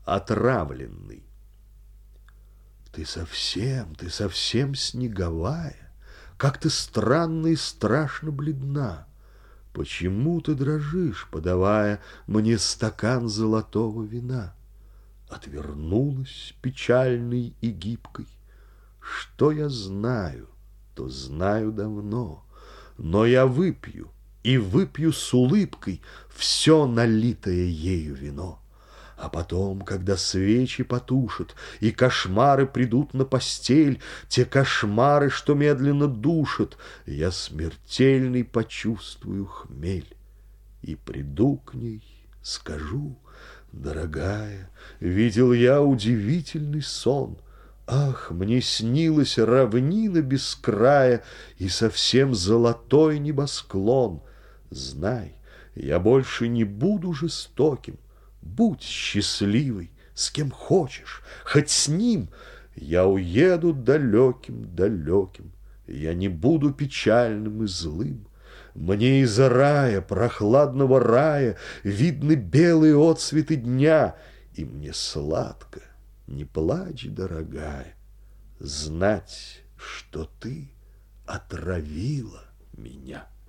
Отравленный. Ты совсем снеговая, как ты странно и страшно бледна. Почему ты дрожишь, подавая мне стакан золотого вина? Отвернулась печальной и гибкой. Что я знаю, то знаю давно, но я выпью, и выпью с улыбкой все налитое ею вино. А потом, когда свечи потушат, и кошмары придут на постель, те кошмары, что медленно душат, я смертельный почувствую хмель. И приду к ней, скажу: дорогая, видел я удивительный сон. Ах, мне снилась равнина без края и совсем золотой небосклон. Знай, я больше не буду жестоким. Будь счастливой, с кем хочешь, хоть с ним. Я уеду далеким. Я не буду печальным и злым. Мне из рая, прохладного рая, видны белые отсветы дня, и мне сладко, не плачь, дорогая, знать, что ты отравила меня.